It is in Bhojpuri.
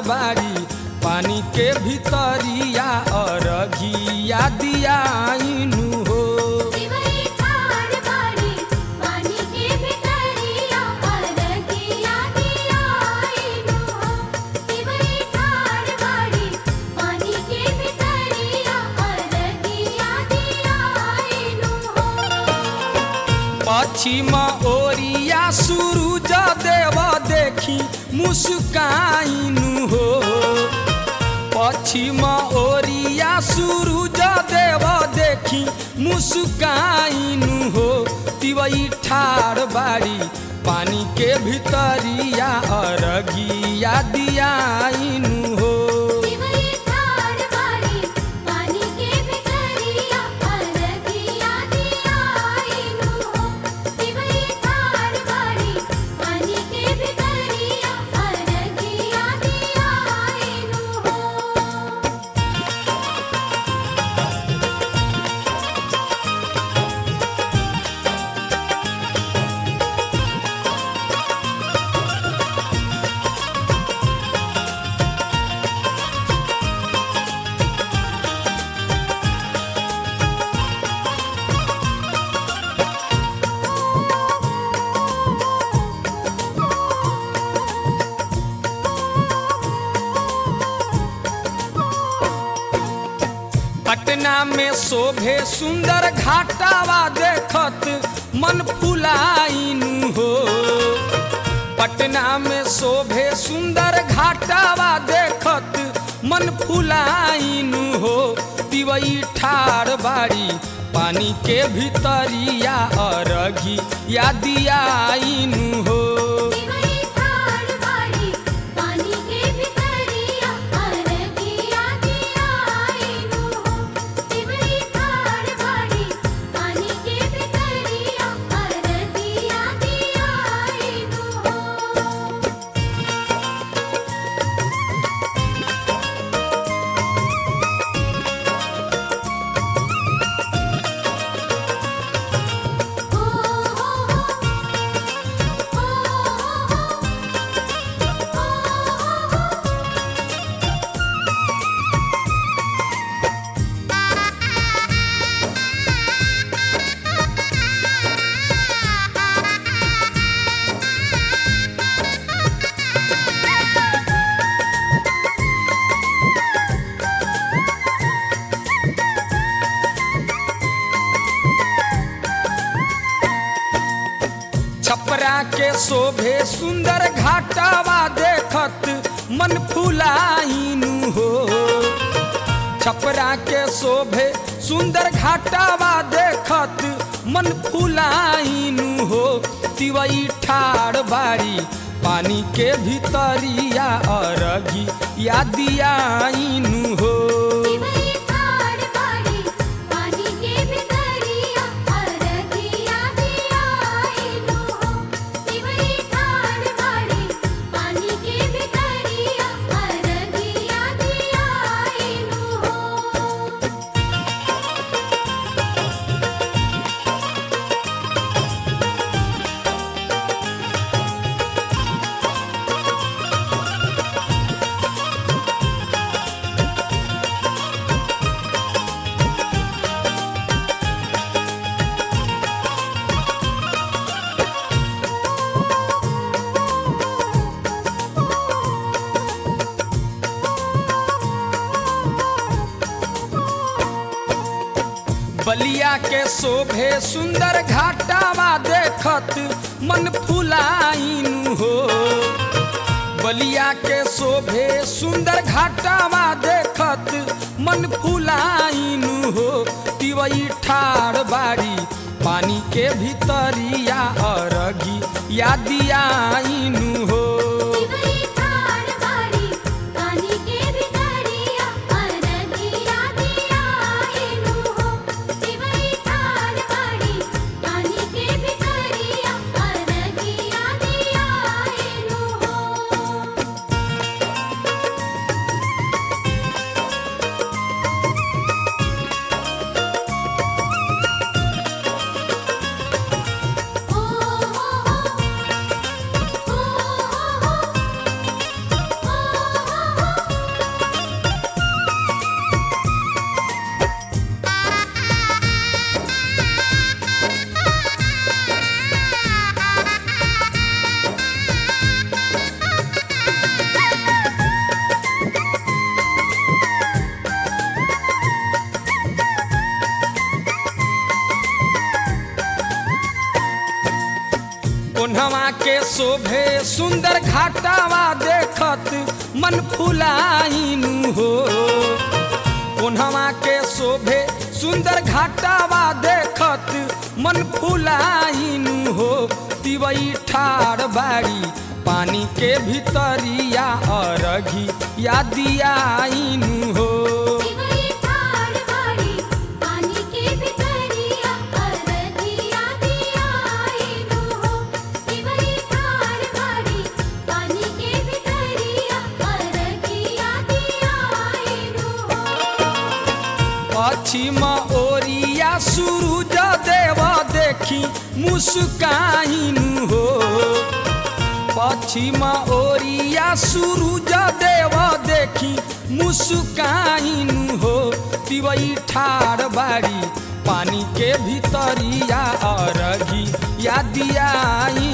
बाड़ी पानी के भितरिया अरघिया दियाइनु हो। पश्चिम ओरिया सूरज देव देखी मुस्काइनु हो। पश्चिम ओरिया सूरज देव देखी मुस्काइनु हो। तिवई ठाड़ बाड़ी पानी के भितरिया अरघिया दियाइनु हो। पटना में शोभे सुंदर घाटावा देखत मन फुलाइनु हो। पटना में शोभे सुंदर घाटावा देखत मन फुलाइनु हो। तिवई ठाड़ बाड़ी पानी के भितरिया अरघिया दियाइनु हो। छपरा के शोभे सुंदर घाटावा देखत मन फुलाइनु हो। छपरा के शोभे सुंदर घाटावा देखत मन फुलाइनु हो। तिवई ठाड़ बाड़ी पानी के भितरिया अरघिया दियाइनु हो। बलिया के शोभे सुंदर घाटावा देखत मन फुलाइनु हो। बलिया के शोभे सुंदर घाटावा देखत मन फुलाइनु हो। तिवई ठाड़ बाड़ी पानी के भितरिया अरघिया दियाइनु हो। शोभे सुंदर घाटावा देखत मन फुलाइनु हो। कोन्हवा के शोभे सुंदर घाटावा देखत मन फुलाइनु हो। तिवई ठाड़ बाड़ी पानी के भीतरिया अरघी या दियाइनु हो। पश्चिम ओरिया सूरज देव देखी मुस्काइनु हो। पश्चिम ओरिया सूरज देव देखी मुस्काइनु हो। तिवई ठाड़ बाड़ी पानी के भीतरिया अरघी या दियाइनु